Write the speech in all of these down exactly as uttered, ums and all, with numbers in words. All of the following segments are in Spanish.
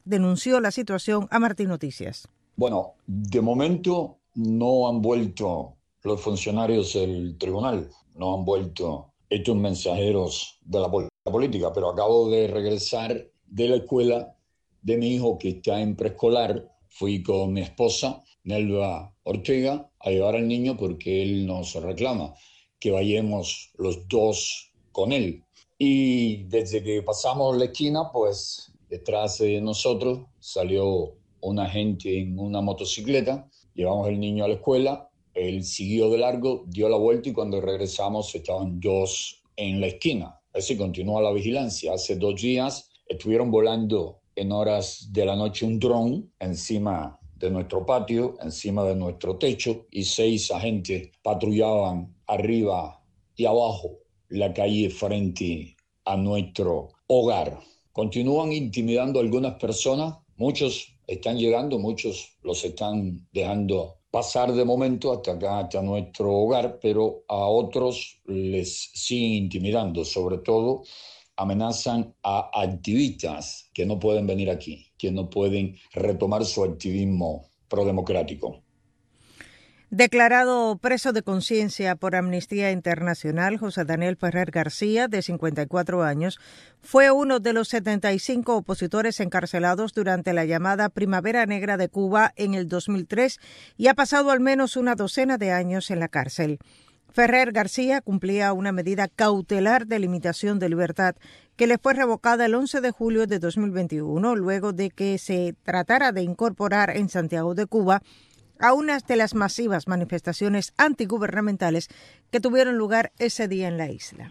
denunció la situación a Martín Noticias. Bueno, de momento no han vuelto los funcionarios del tribunal, no han vuelto estos mensajeros de la, pol- la política, pero acabo de regresar de la escuela de mi hijo que está en preescolar. Fui con mi esposa, Nelva Ortega, a llevar al niño porque él nos reclama que vayamos los dos con él. Y desde que pasamos la esquina, pues detrás de nosotros salió una gente en una motocicleta. Llevamos el niño a la escuela, él siguió de largo, dio la vuelta y cuando regresamos estaban dos en la esquina. Así continúa la vigilancia. Hace dos días estuvieron volando en horas de la noche un dron encima de nuestro patio, encima de nuestro techo, y seis agentes patrullaban arriba y abajo la calle frente a nuestro hogar. Continúan intimidando a algunas personas, muchos están llegando, muchos los están dejando pasar de momento hasta acá, hasta nuestro hogar, pero a otros les siguen intimidando, sobre todo amenazan a activistas que no pueden venir aquí, que no pueden retomar su activismo prodemocrático. Declarado preso de conciencia por Amnistía Internacional, José Daniel Ferrer García, de cincuenta y cuatro años, fue uno de los setenta y cinco opositores encarcelados durante la llamada Primavera Negra de Cuba en el dos mil tres y ha pasado al menos una docena de años en la cárcel. Ferrer García cumplía una medida cautelar de limitación de libertad que le fue revocada el once de julio de dos mil veintiuno, luego de que se tratara de incorporar en Santiago de Cuba a una de las masivas manifestaciones antigubernamentales que tuvieron lugar ese día en la isla.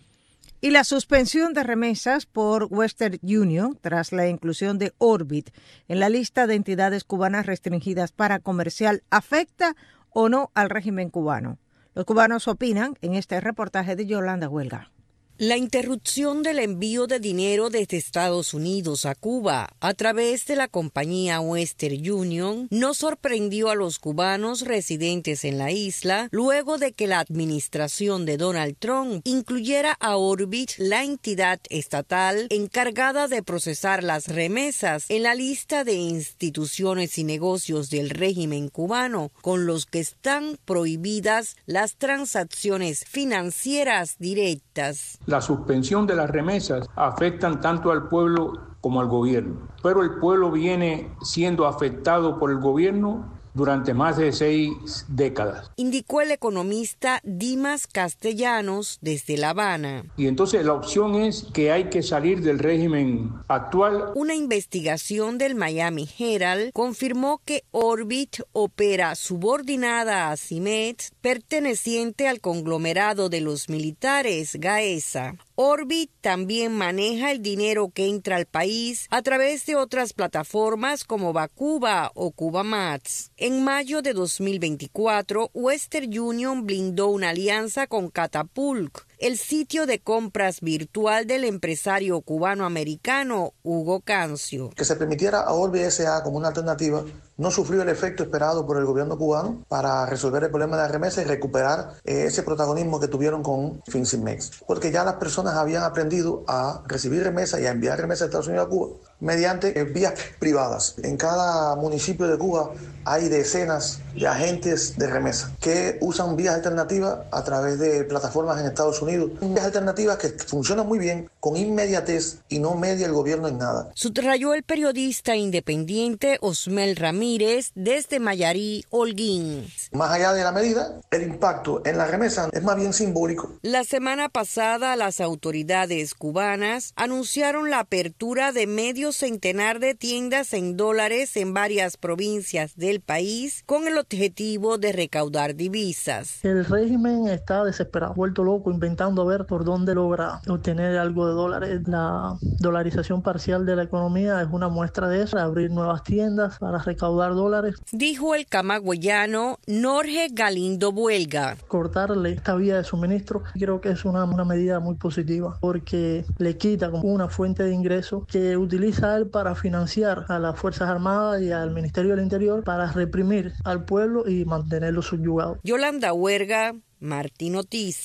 Y la suspensión de remesas por Western Union tras la inclusión de Orbit en la lista de entidades cubanas restringidas para comercial afecta o no al régimen cubano. Los cubanos opinan en este reportaje de Yolanda Huelga. La interrupción del envío de dinero desde Estados Unidos a Cuba a través de la compañía Western Union no sorprendió a los cubanos residentes en la isla luego de que la administración de Donald Trump incluyera a Orbit, la entidad estatal encargada de procesar las remesas, en la lista de instituciones y negocios del régimen cubano, con los que están prohibidas las transacciones financieras directas. La suspensión de las remesas afectan tanto al pueblo como al gobierno, pero el pueblo viene siendo afectado por el gobierno durante más de seis décadas. Indicó el economista Dimas Castellanos desde La Habana. Y entonces la opción es que hay que salir del régimen actual. Una investigación del Miami Herald confirmó que Orbit opera subordinada a Cimet, perteneciente al conglomerado de los militares Gaesa. Orbit también maneja el dinero que entra al país a través de otras plataformas como Bacuba o Cubamats. En mayo de dos mil veinticuatro, Western Union blindó una alianza con Catapult, el sitio de compras virtual del empresario cubano-americano Hugo Cancio. Que se permitiera a Orbit S A como una alternativa no sufrió el efecto esperado por el gobierno cubano para resolver el problema de la remesa y recuperar eh, ese protagonismo que tuvieron con FinCimex. Porque ya las personas habían aprendido a recibir remesas y a enviar remesas de Estados Unidos a Cuba mediante eh, vías privadas. En cada municipio de Cuba hay decenas de agentes de remesa que usan vías alternativas a través de plataformas en Estados Unidos. Vías alternativas que funcionan muy bien, con inmediatez y no media el gobierno en nada. Subrayó el periodista independiente Osmel Ramírez desde Mayarí, Holguín. Más allá de la medida, el impacto en la remesa es más bien simbólico. La semana pasada, las autoridades cubanas anunciaron la apertura de medio centenar de tiendas en dólares en varias provincias del país con el objetivo de recaudar divisas. El régimen está desesperado, vuelto loco, inventando a ver por dónde logra obtener algo de dólares. La dolarización parcial de la economía es una muestra de eso, abrir nuevas tiendas para recaudar dólares. Dijo el camagüeyano Norge Galindo Buelga. Cortarle esta vía de suministro creo que es una, una medida muy positiva porque le quita como una fuente de ingreso que utiliza él para financiar a las Fuerzas Armadas y al Ministerio del Interior para reprimir al pueblo y mantenerlo subyugado. Yolanda Huerga, Martín Noticias.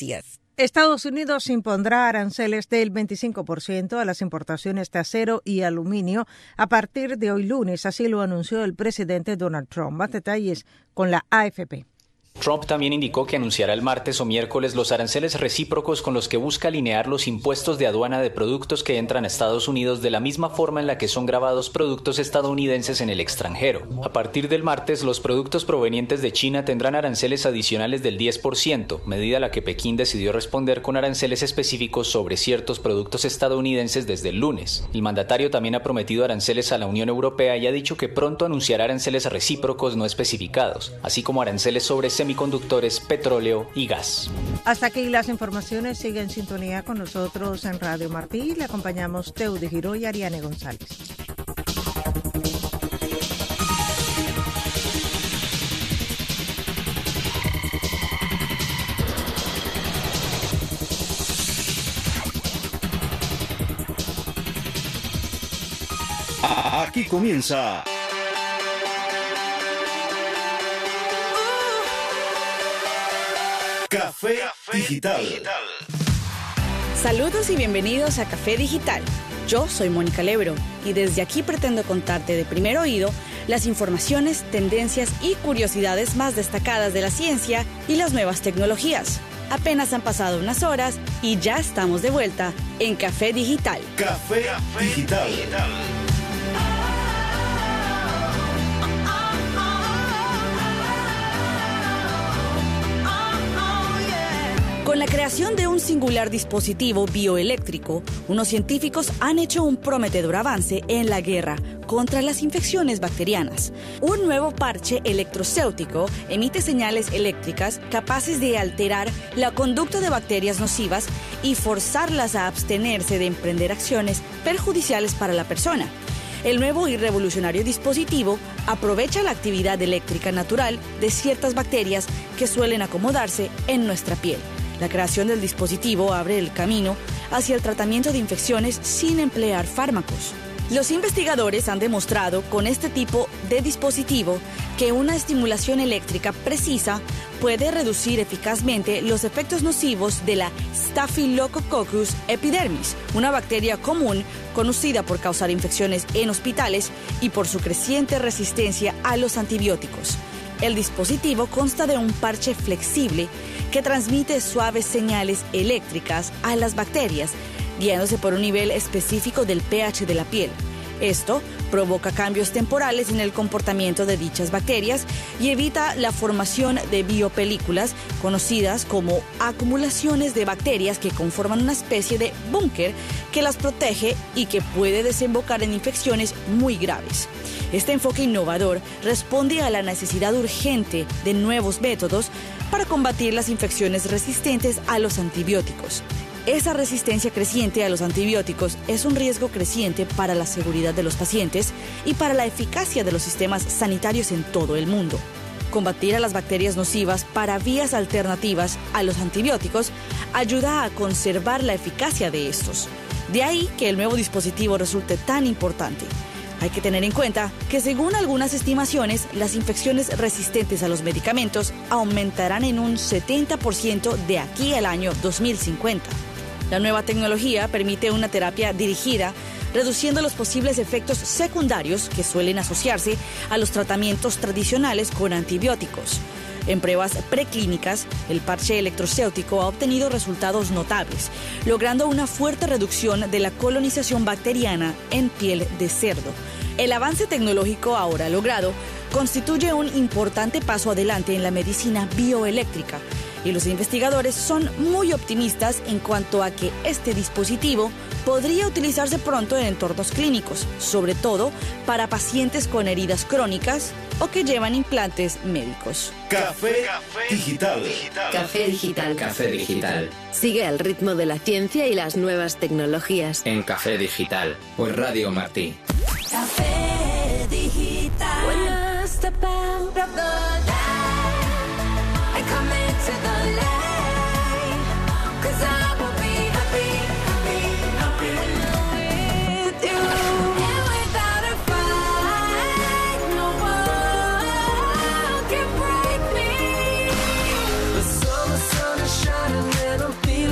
Estados Unidos impondrá aranceles del veinticinco por ciento a las importaciones de acero y aluminio a partir de hoy lunes, así lo anunció el presidente Donald Trump. Más detalles con la A F P. Trump también indicó que anunciará el martes o miércoles los aranceles recíprocos con los que busca alinear los impuestos de aduana de productos que entran a Estados Unidos de la misma forma en la que son gravados productos estadounidenses en el extranjero. A partir del martes, los productos provenientes de China tendrán aranceles adicionales del diez por ciento, medida a la que Pekín decidió responder con aranceles específicos sobre ciertos productos estadounidenses desde el lunes. El mandatario también ha prometido aranceles a la Unión Europea y ha dicho que pronto anunciará aranceles recíprocos no especificados, así como aranceles sobre semiconductores, petróleo y gas. Hasta aquí las informaciones. Sigue en sintonía con nosotros en Radio Martí. Le acompañamos Teudy Giró y Ariane González. Aquí comienza Café Digital. Saludos y bienvenidos a Café Digital. Yo soy Mónica Lebro y desde aquí pretendo contarte de primer oído las informaciones, tendencias y curiosidades más destacadas de la ciencia y las nuevas tecnologías. Apenas han pasado unas horas y ya estamos de vuelta en Café Digital. Café Digital. Con la creación de un singular dispositivo bioeléctrico, unos científicos han hecho un prometedor avance en la guerra contra las infecciones bacterianas. Un nuevo parche electrocéutico emite señales eléctricas capaces de alterar la conducta de bacterias nocivas y forzarlas a abstenerse de emprender acciones perjudiciales para la persona. El nuevo y revolucionario dispositivo aprovecha la actividad eléctrica natural de ciertas bacterias que suelen acomodarse en nuestra piel. La creación del dispositivo abre el camino hacia el tratamiento de infecciones sin emplear fármacos. Los investigadores han demostrado con este tipo de dispositivo que una estimulación eléctrica precisa puede reducir eficazmente los efectos nocivos de la Staphylococcus epidermis, una bacteria común conocida por causar infecciones en hospitales y por su creciente resistencia a los antibióticos. El dispositivo consta de un parche flexible que transmite suaves señales eléctricas a las bacterias, guiándose por un nivel específico del pH de la piel. Esto provoca cambios temporales en el comportamiento de dichas bacterias y evita la formación de biopelículas, conocidas como acumulaciones de bacterias que conforman una especie de búnker que las protege y que puede desembocar en infecciones muy graves. Este enfoque innovador responde a la necesidad urgente de nuevos métodos para combatir las infecciones resistentes a los antibióticos. Esa resistencia creciente a los antibióticos es un riesgo creciente para la seguridad de los pacientes y para la eficacia de los sistemas sanitarios en todo el mundo. Combatir a las bacterias nocivas para vías alternativas a los antibióticos ayuda a conservar la eficacia de estos. De ahí que el nuevo dispositivo resulte tan importante. Hay que tener en cuenta que según algunas estimaciones, las infecciones resistentes a los medicamentos aumentarán en un setenta por ciento de aquí al año dos mil cincuenta. La nueva tecnología permite una terapia dirigida, reduciendo los posibles efectos secundarios que suelen asociarse a los tratamientos tradicionales con antibióticos. En pruebas preclínicas, el parche electrocéutico ha obtenido resultados notables, logrando una fuerte reducción de la colonización bacteriana en piel de cerdo. El avance tecnológico ahora logrado constituye un importante paso adelante en la medicina bioeléctrica, y los investigadores son muy optimistas en cuanto a que este dispositivo podría utilizarse pronto en entornos clínicos, sobre todo para pacientes con heridas crónicas o que llevan implantes médicos. Café Digital. Café Digital. Café Digital. Sigue el ritmo de la ciencia y las nuevas tecnologías. En Café Digital, por Radio Martí. Café Digital. When I step out of the light, I come into the light, 'cause I will be happy, happy, happy with you. And without a fight, no one can break me. The sun, the sun is shining and I'm feeling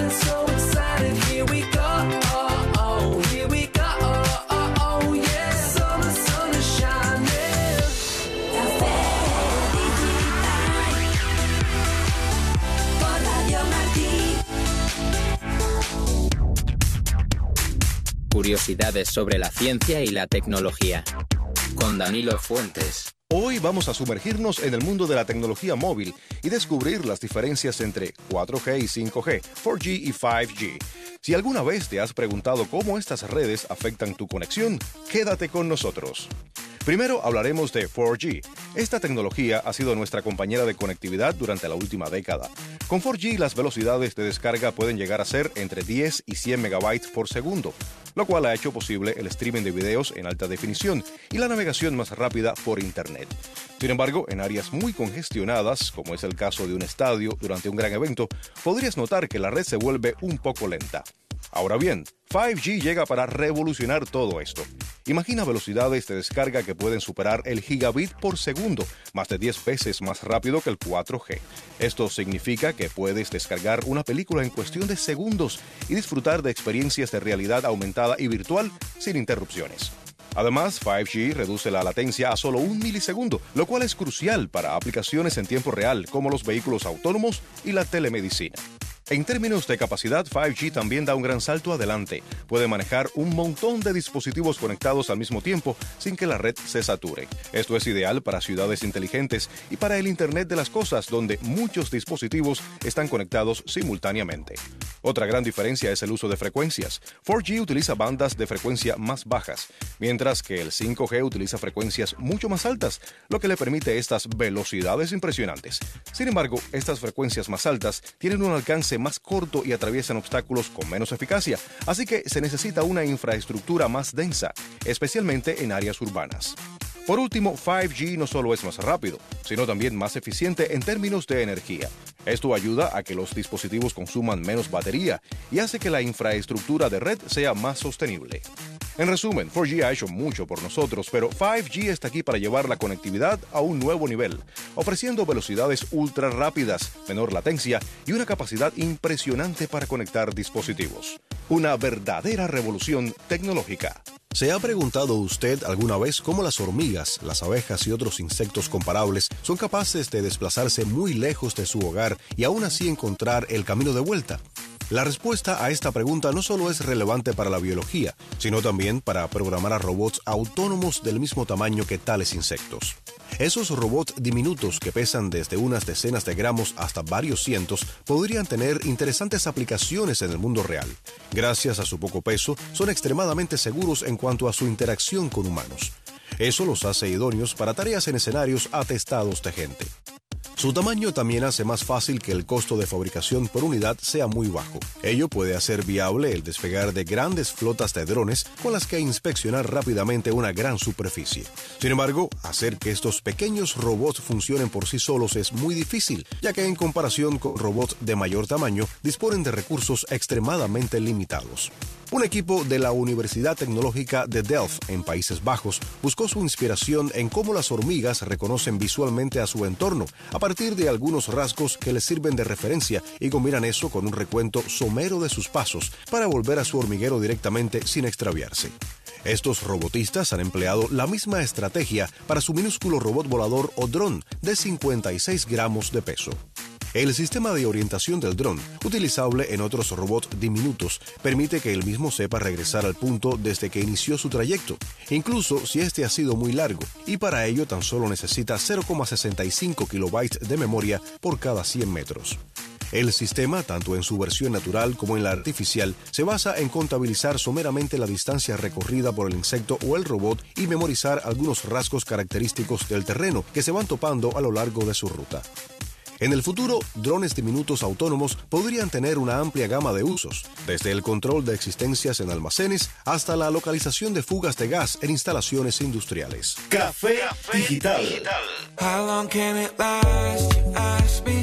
Curiosidades sobre la ciencia y la tecnología. Con Danilo Fuentes. Hoy vamos a sumergirnos en el mundo de la tecnología móvil y descubrir las diferencias entre cuatro G y cinco G, cuatro G y cinco G. Si alguna vez te has preguntado cómo estas redes afectan tu conexión, quédate con nosotros. Primero hablaremos de cuatro G. Esta tecnología ha sido nuestra compañera de conectividad durante la última década. Con cuatro G las velocidades de descarga pueden llegar a ser entre diez y cien megabytes por segundo, lo cual ha hecho posible el streaming de videos en alta definición y la navegación más rápida por Internet. Sin embargo, en áreas muy congestionadas, como es el caso de un estadio durante un gran evento, podrías notar que la red se vuelve un poco lenta. Ahora bien, cinco G llega para revolucionar todo esto. Imagina velocidades de descarga que pueden superar el gigabit por segundo, más de diez veces más rápido que el cuatro G. Esto significa que puedes descargar una película en cuestión de segundos y disfrutar de experiencias de realidad aumentada y virtual sin interrupciones. Además, cinco G reduce la latencia a solo un milisegundo, lo cual es crucial para aplicaciones en tiempo real como los vehículos autónomos y la telemedicina. En términos de capacidad, cinco G también da un gran salto adelante. Puede manejar un montón de dispositivos conectados al mismo tiempo sin que la red se sature. Esto es ideal para ciudades inteligentes y para el Internet de las cosas, donde muchos dispositivos están conectados simultáneamente. Otra gran diferencia es el uso de frecuencias. cuatro G utiliza bandas de frecuencia más bajas, mientras que el cinco G utiliza frecuencias mucho más altas, lo que le permite estas velocidades impresionantes. Sin embargo, estas frecuencias más altas tienen un alcance más corto y atraviesan obstáculos con menos eficacia, así que se necesita una infraestructura más densa, especialmente en áreas urbanas. Por último, cinco G no solo es más rápido, sino también más eficiente en términos de energía. Esto ayuda a que los dispositivos consuman menos batería y hace que la infraestructura de red sea más sostenible. En resumen, cuatro G ha hecho mucho por nosotros, pero cinco G está aquí para llevar la conectividad a un nuevo nivel, ofreciendo velocidades ultra rápidas, menor latencia y una capacidad impresionante para conectar dispositivos. Una verdadera revolución tecnológica. ¿Se ha preguntado usted alguna vez cómo las hormigas, las abejas y otros insectos comparables son capaces de desplazarse muy lejos de su hogar y aún así encontrar el camino de vuelta? La respuesta a esta pregunta no solo es relevante para la biología, sino también para programar a robots autónomos del mismo tamaño que tales insectos. Esos robots diminutos que pesan desde unas decenas de gramos hasta varios cientos podrían tener interesantes aplicaciones en el mundo real. Gracias a su poco peso, son extremadamente seguros en cuanto a su interacción con humanos. Eso los hace idóneos para tareas en escenarios atestados de gente. Su tamaño también hace más fácil que el costo de fabricación por unidad sea muy bajo. Ello puede hacer viable el despegar de grandes flotas de drones con las que inspeccionar rápidamente una gran superficie. Sin embargo, hacer que estos pequeños robots funcionen por sí solos es muy difícil, ya que en comparación con robots de mayor tamaño, disponen de recursos extremadamente limitados. Un equipo de la Universidad Tecnológica de Delft, en Países Bajos, buscó su inspiración en cómo las hormigas reconocen visualmente a su entorno, a partir de algunos rasgos que les sirven de referencia y combinan eso con un recuento somero de sus pasos para volver a su hormiguero directamente sin extraviarse. Estos robotistas han empleado la misma estrategia para su minúsculo robot volador o dron de cincuenta y seis gramos de peso. El sistema de orientación del dron, utilizable en otros robots diminutos, permite que el mismo sepa regresar al punto desde que inició su trayecto, incluso si este ha sido muy largo, y para ello tan solo necesita cero coma sesenta y cinco kilobytes de memoria por cada cien metros. El sistema, tanto en su versión natural como en la artificial, se basa en contabilizar someramente la distancia recorrida por el insecto o el robot y memorizar algunos rasgos característicos del terreno que se van topando a lo largo de su ruta. En el futuro, drones diminutos autónomos podrían tener una amplia gama de usos, desde el control de existencias en almacenes hasta la localización de fugas de gas en instalaciones industriales. Café Digital. How long can it last, you ask me?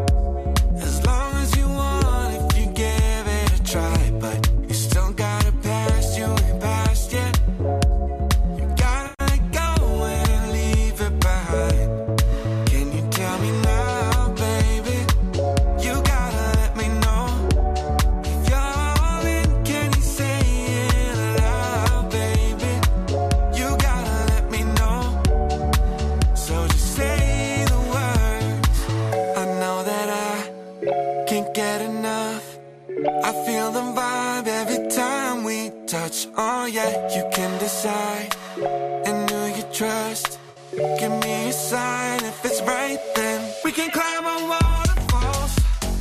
As long as you want, if you give it a try. But you still got a past, you ain't past yet. You gotta go and leave it behind. Can you tell me now, baby? You gotta let me know. If you're all in, can you say it aloud, baby? You gotta let me know. So just say the words. I trust. Give me a sign if it's right, then we can climb on waterfalls.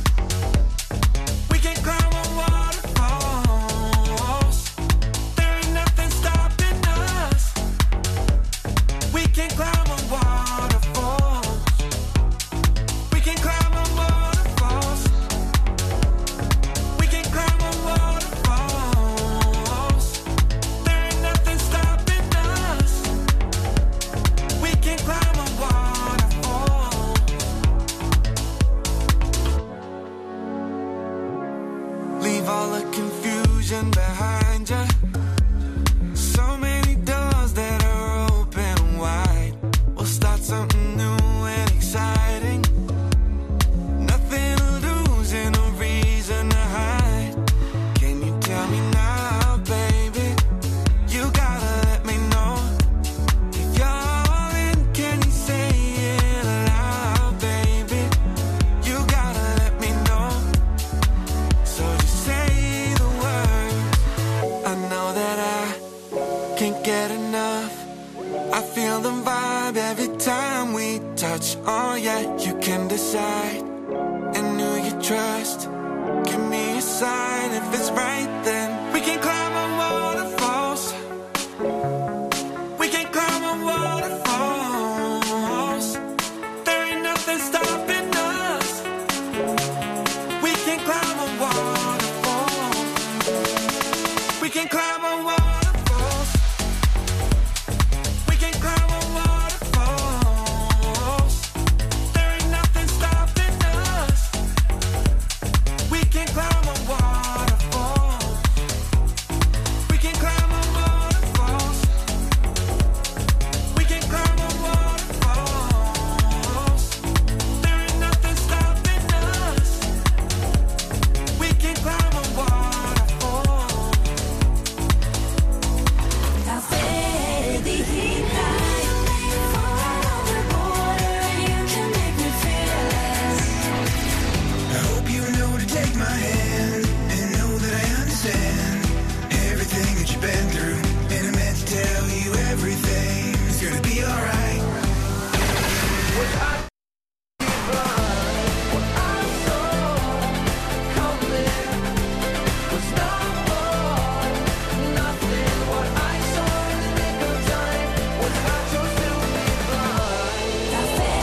We can climb on waterfalls. There ain't nothing stopping us. We can climb on waterfalls. We can climb on waterfalls. We can climb on waterfalls. There ain't nothing stopping us. We can climb on waterfalls. Leave all the confusion behind you. So many doors that are open wide. We'll start something new and exciting. Nothing to lose and no reason to hide. Can you tell me now, baby? You gotta let me know. If you're all in, can you say it aloud, baby? You gotta let me know. So just say the word. I know that I can't get enough. I feel the vibe every time we touch. Oh yeah, you can decide. And who you trust. Give me a sign if it's right, then we can climb on waterfalls. We can climb on waterfalls. There ain't nothing stopping us. We can climb on waterfalls. We can climb on waterfalls. We can climb on waterfalls. There ain't nothing stopping us. We can climb on waterfalls. We can climb on waterfalls. We can climb on waterfalls. There ain't nothing stopping us. We can climb on waterfalls. Café Digital. I hope you know to take my hand and know that I understand everything that you've been through. And I meant to tell you everything is gonna be alright. What I what I saw coming was not more, nothing. What I saw in the nick of time was I chose to be blind. Café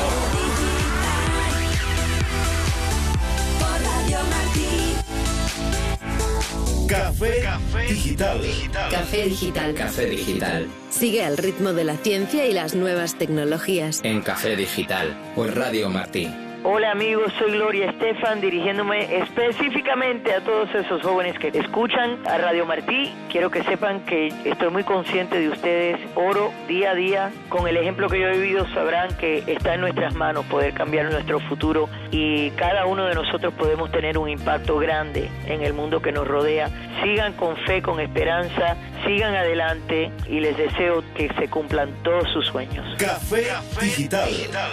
Digital. Por Radio Martí. Café Digital. Café Digital. Café Digital. Sigue al ritmo de la ciencia y las nuevas tecnologías. En Café Digital. Por Radio Martí. Hola amigos, soy Gloria Estefan, dirigiéndome específicamente a todos esos jóvenes que escuchan a Radio Martí. Quiero que sepan que estoy muy consciente de ustedes. Oro día a día. Con el ejemplo que yo he vivido sabrán que está en nuestras manos poder cambiar nuestro futuro y cada uno de nosotros podemos tener un impacto grande en el mundo que nos rodea. Sigan con fe, con esperanza, sigan adelante y les deseo que se cumplan todos sus sueños. Café Digital.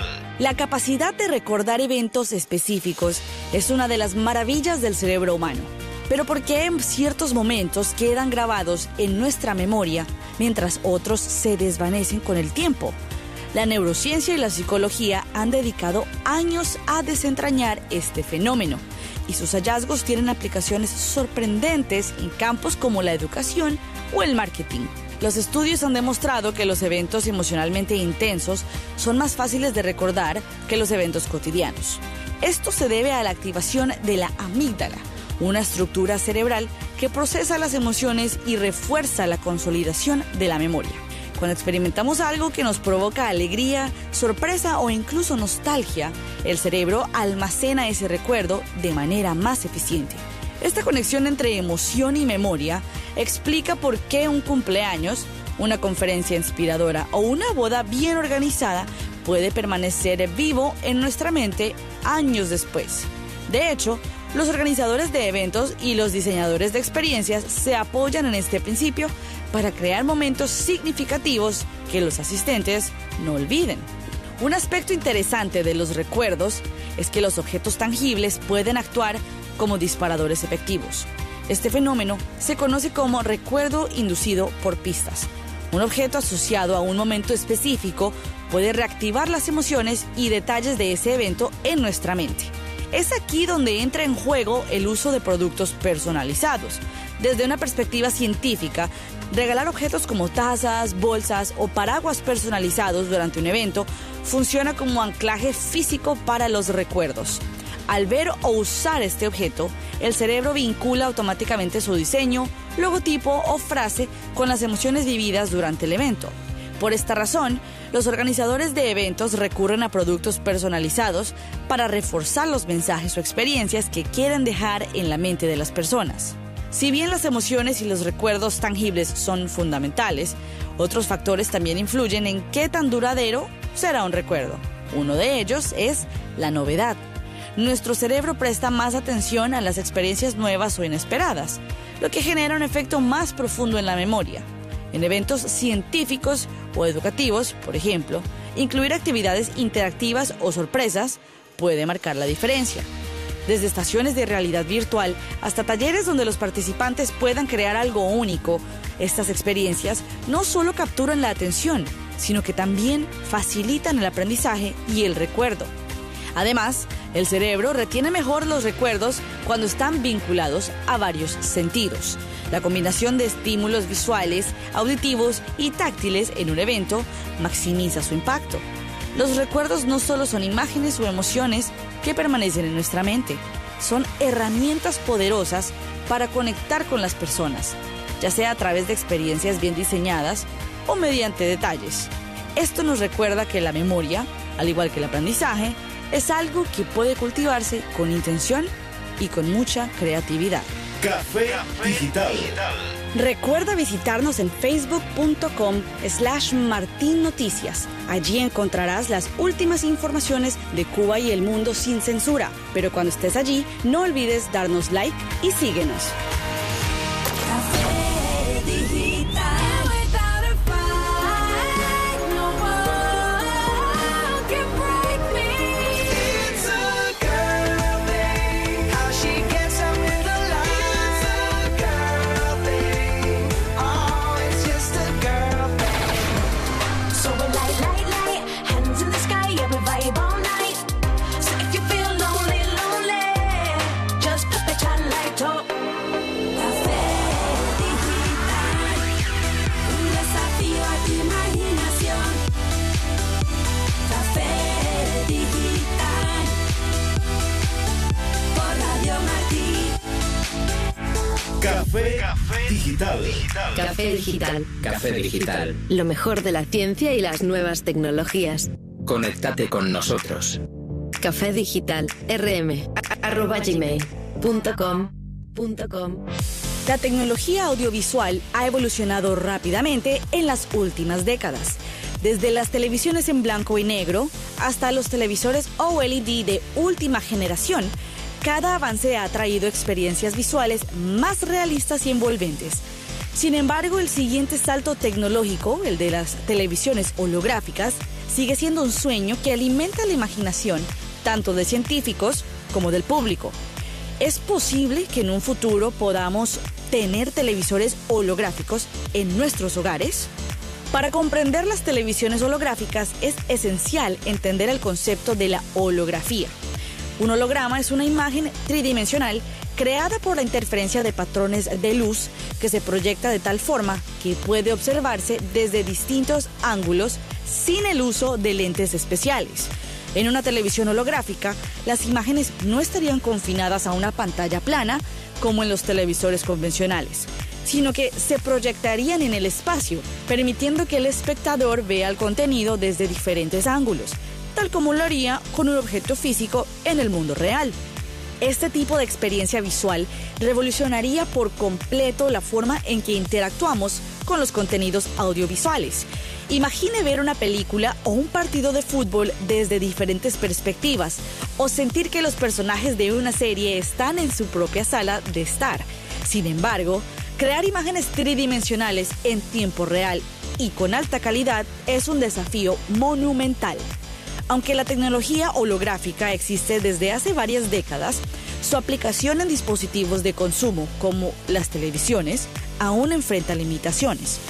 La capacidad de recordar eventos específicos es una de las maravillas del cerebro humano. Pero ¿por qué en ciertos momentos quedan grabados en nuestra memoria mientras otros se desvanecen con el tiempo? La neurociencia y la psicología han dedicado años a desentrañar este fenómeno y sus hallazgos tienen aplicaciones sorprendentes en campos como la educación o el marketing. Los estudios han demostrado que los eventos emocionalmente intensos son más fáciles de recordar que los eventos cotidianos. Esto se debe a la activación de la amígdala, una estructura cerebral que procesa las emociones y refuerza la consolidación de la memoria. Cuando experimentamos algo que nos provoca alegría, sorpresa o incluso nostalgia, el cerebro almacena ese recuerdo de manera más eficiente. Esta conexión entre emoción y memoria explica por qué un cumpleaños, una conferencia inspiradora o una boda bien organizada puede permanecer vivo en nuestra mente años después. De hecho, los organizadores de eventos y los diseñadores de experiencias se apoyan en este principio para crear momentos significativos que los asistentes no olviden. Un aspecto interesante de los recuerdos es que los objetos tangibles pueden actuar como disparadores efectivos. Este fenómeno se conoce como recuerdo inducido por pistas. Un objeto asociado a un momento específico puede reactivar las emociones y detalles de ese evento en nuestra mente. Es aquí donde entra en juego el uso de productos personalizados. Desde una perspectiva científica, regalar objetos como tazas, bolsas o paraguas personalizados durante un evento funciona como anclaje físico para los recuerdos. Al ver o usar este objeto, el cerebro vincula automáticamente su diseño, logotipo o frase con las emociones vividas durante el evento. Por esta razón, los organizadores de eventos recurren a productos personalizados para reforzar los mensajes o experiencias que quieren dejar en la mente de las personas. Si bien las emociones y los recuerdos tangibles son fundamentales, otros factores también influyen en qué tan duradero será un recuerdo. Uno de ellos es la novedad. Nuestro cerebro presta más atención a las experiencias nuevas o inesperadas, lo que genera un efecto más profundo en la memoria. En eventos científicos o educativos, por ejemplo, incluir actividades interactivas o sorpresas puede marcar la diferencia. Desde estaciones de realidad virtual hasta talleres donde los participantes puedan crear algo único, estas experiencias no solo capturan la atención, sino que también facilitan el aprendizaje y el recuerdo. Además, el cerebro retiene mejor los recuerdos cuando están vinculados a varios sentidos. La combinación de estímulos visuales, auditivos y táctiles en un evento maximiza su impacto. Los recuerdos no solo son imágenes o emociones que permanecen en nuestra mente, son herramientas poderosas para conectar con las personas, ya sea a través de experiencias bien diseñadas o mediante detalles. Esto nos recuerda que la memoria, al igual que el aprendizaje, es algo que puede cultivarse con intención y con mucha creatividad. Café Digital. Recuerda visitarnos en facebook.com slash Martín Noticias. Allí encontrarás las últimas informaciones de Cuba y el mundo sin censura. Pero cuando estés allí, no olvides darnos like y síguenos. Café Digital. Café Digital. Café Digital. Lo mejor de la ciencia y las nuevas tecnologías. Conéctate con nosotros. Café Digital. rm arroba gmail punto com punto com. La tecnología audiovisual ha evolucionado rápidamente en las últimas décadas. Desde las televisiones en blanco y negro hasta los televisores O L E D de última generación, cada avance ha traído experiencias visuales más realistas y envolventes. Sin embargo, el siguiente salto tecnológico, el de las televisiones holográficas, sigue siendo un sueño que alimenta la imaginación tanto de científicos como del público. ¿Es posible que en un futuro podamos tener televisores holográficos en nuestros hogares? Para comprender las televisiones holográficas es esencial entender el concepto de la holografía. Un holograma es una imagen tridimensional creada por la interferencia de patrones de luz que se proyecta de tal forma que puede observarse desde distintos ángulos sin el uso de lentes especiales. En una televisión holográfica, las imágenes no estarían confinadas a una pantalla plana como en los televisores convencionales, sino que se proyectarían en el espacio, permitiendo que el espectador vea el contenido desde diferentes ángulos, tal como lo haría con un objeto físico en el mundo real. Este tipo de experiencia visual revolucionaría por completo la forma en que interactuamos con los contenidos audiovisuales. Imagine ver una película o un partido de fútbol desde diferentes perspectivas, o sentir que los personajes de una serie están en su propia sala de estar. Sin embargo, crear imágenes tridimensionales en tiempo real y con alta calidad es un desafío monumental. Aunque la tecnología holográfica existe desde hace varias décadas, su aplicación en dispositivos de consumo como las televisiones aún enfrenta limitaciones.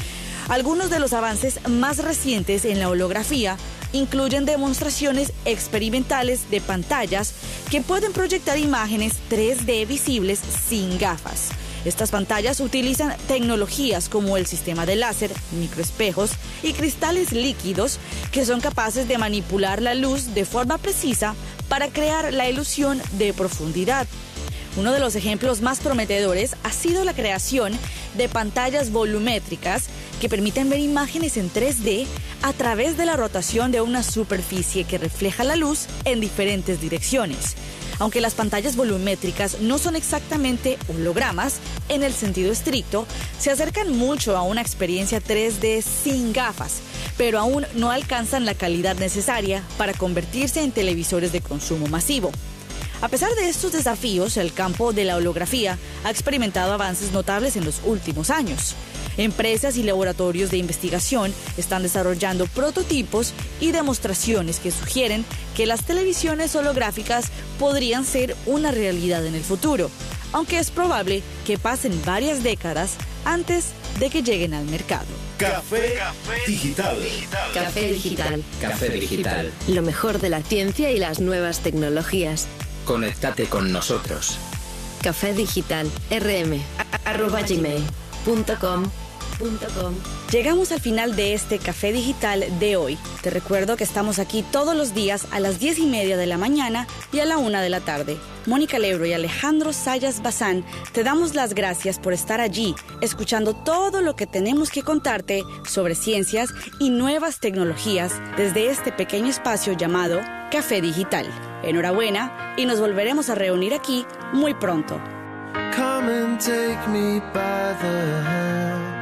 Algunos de los avances más recientes en la holografía incluyen demostraciones experimentales de pantallas que pueden proyectar imágenes tres D visibles sin gafas. Estas pantallas utilizan tecnologías como el sistema de láser, microespejos y cristales líquidos que son capaces de manipular la luz de forma precisa para crear la ilusión de profundidad. Uno de los ejemplos más prometedores ha sido la creación de pantallas volumétricas que permiten ver imágenes en tres D a través de la rotación de una superficie que refleja la luz en diferentes direcciones. Aunque las pantallas volumétricas no son exactamente hologramas en el sentido estricto, se acercan mucho a una experiencia tres D sin gafas, pero aún no alcanzan la calidad necesaria para convertirse en televisores de consumo masivo. A pesar de estos desafíos, el campo de la holografía ha experimentado avances notables en los últimos años. Empresas y laboratorios de investigación están desarrollando prototipos y demostraciones que sugieren que las televisiones holográficas podrían ser una realidad en el futuro, aunque es probable que pasen varias décadas antes de que lleguen al mercado. Café Digital. Café Digital. Café Digital. Lo mejor de la ciencia y las nuevas tecnologías. Conéctate con nosotros. Café Digital. rm arroba gmail punto com. Llegamos al final de este Café Digital de hoy. Te recuerdo que estamos aquí todos los días a las diez y media de la mañana y a la una de la tarde. Mónica Lebro y Alejandro Sayas Bazán te damos las gracias por estar allí, escuchando todo lo que tenemos que contarte sobre ciencias y nuevas tecnologías desde este pequeño espacio llamado Café Digital. Enhorabuena y nos volveremos a reunir aquí muy pronto. Come and take me by the hand.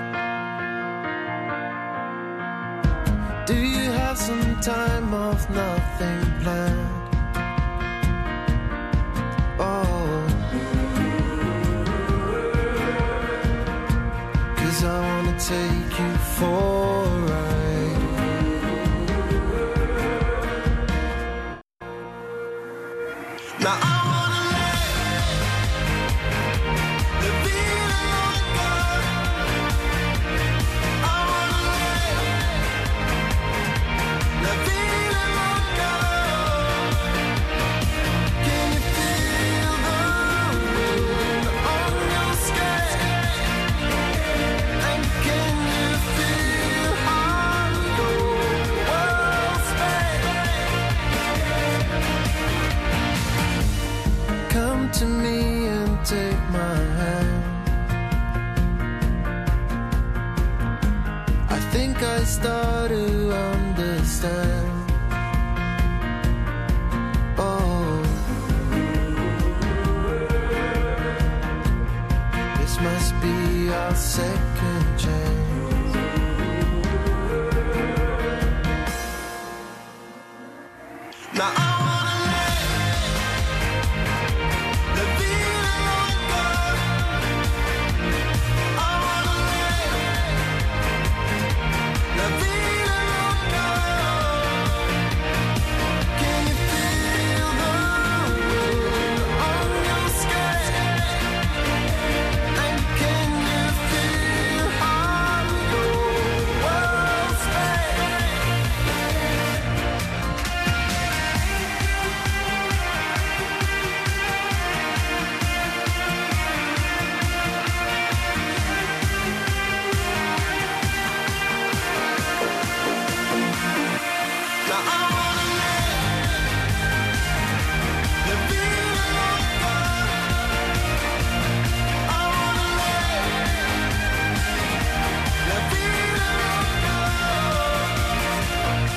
Do you have some time off, nothing planned? Oh, 'cause I wanna take you for a ride. Now I to me and take my hand. I think I start to understand. Oh, this must be our second chance. Now I